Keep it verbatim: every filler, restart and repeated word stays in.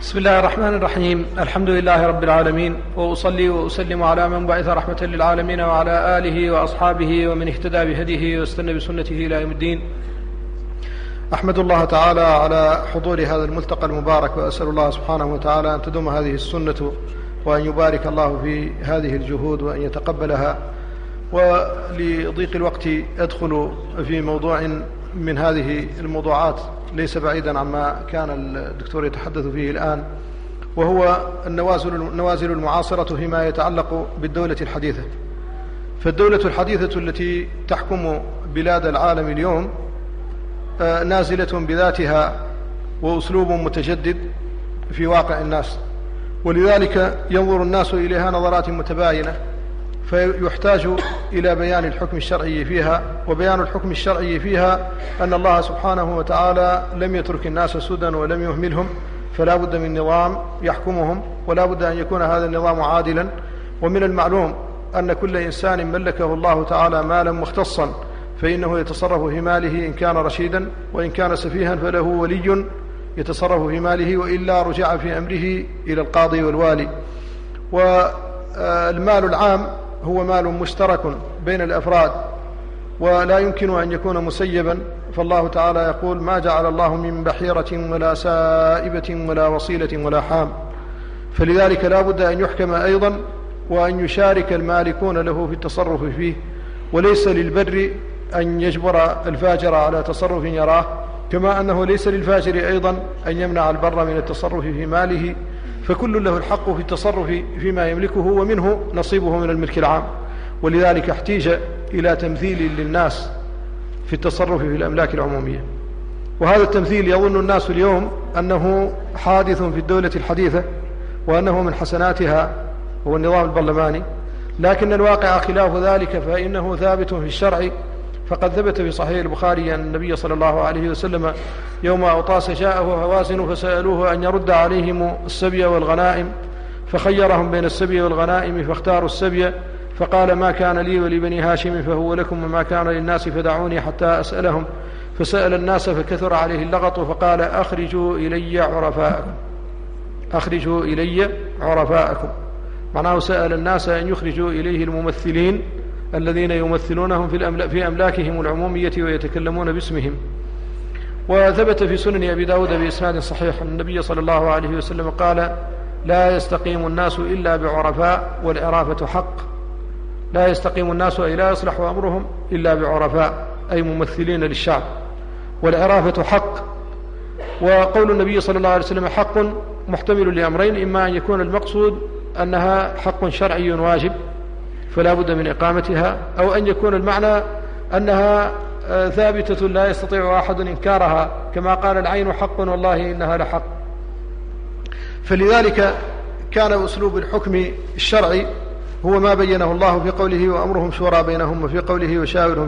بسم الله الرحمن الرحيم. الحمد لله رب العالمين، وأصلي وأسلم على من بعث رحمة للعالمين وعلى آله وأصحابه ومن اهتدى بهديه واستنى بسنته إلى يوم الدين. أحمد الله تعالى على حضور هذا الملتقى المبارك، وأسأل الله سبحانه وتعالى أن تدوم هذه السنة، وأن يبارك الله في هذه الجهود وأن يتقبلها. ولضيق الوقت أدخل في موضوع من هذه الموضوعات ليس بعيدا عما كان الدكتور يتحدث فيه الآن، وهو النوازل المعاصرة فيما يتعلق بالدولة الحديثة. فالدولة الحديثة التي تحكم بلاد العالم اليوم نازلة بذاتها وأسلوب متجدد في واقع الناس، ولذلك ينظر الناس إليها نظرات متباينة، فيحتاج إلى بيان الحكم الشرعي فيها. وبيان الحكم الشرعي فيها أن الله سبحانه وتعالى لم يترك الناس سدى ولم يهملهم، فلا بد من نظام يحكمهم، ولا بد أن يكون هذا النظام عادلا. ومن المعلوم أن كل إنسان ملكه الله تعالى مالا مختصا فإنه يتصرف في ماله إن كان رشيدا، وإن كان سفيها فله ولي يتصرف في ماله، وإلا رجع في أمره إلى القاضي والوالي. والمال العام هو مال مشترك بين الأفراد ولا يمكن أن يكون مسيبا، فالله تعالى يقول: ما جعل الله من بحيرة ولا سائبة ولا وصيلة ولا حام. فلذلك لا بد أن يحكم أيضا، وأن يشارك المالكون له في التصرف فيه، وليس للبر أن يجبر الفاجر على تصرف يراه، كما أنه ليس للفاجر أيضا أن يمنع البر من التصرف في ماله. فكل له الحق في التصرف فيما يملكه، ومنه نصيبه من الملك العام. ولذلك احتيج إلى تمثيل للناس في التصرف في الأملاك العمومية. وهذا التمثيل يظن الناس اليوم أنه حادث في الدولة الحديثة، وأنه من حسناتها هو النظام البرلماني، لكن الواقع خلاف ذلك، فإنه ثابت في الشرع. فقد ثبت في صحيح البخاري أن النبي صلى الله عليه وسلم يوم أوطاس جاءه هوازن فسألوه أن يرد عليهم السبي والغنائم، فخيرهم بين السبي والغنائم فاختاروا السبي، فقال: ما كان لي ولبني هاشم فهو لكم، وما كان للناس فدعوني حتى أسألهم. فسأل الناس فكثر عليه اللغط، فقال: أخرجوا إلي عرفاءكم، أخرجوا إلي عرفاءكم. معناه سأل الناس أن يخرجوا إليه الممثلين الذين يمثلونهم في أملاكهم العمومية ويتكلمون باسمهم. وثبت في سنن أبي داود بإسناد صحيح أن النبي صلى الله عليه وسلم قال: لا يستقيم الناس إلا بعرفاء، والعرافة حق. لا يستقيم الناس أي لا يصلح أمرهم إلا بعرفاء، أي ممثلين للشعب، والعرافة حق. وقول النبي صلى الله عليه وسلم حق محتمل لأمرين: إما أن يكون المقصود أنها حق شرعي واجب فلا بد من إقامتها، أو أن يكون المعنى أنها ثابتة لا يستطيع أحد إنكارها، كما قال: العين حق والله إنها لحق. فلذلك كان أسلوب الحكم الشرعي هو ما بينه الله في قوله: وأمرهم شورى بينهم، وفي قوله: وشاورهم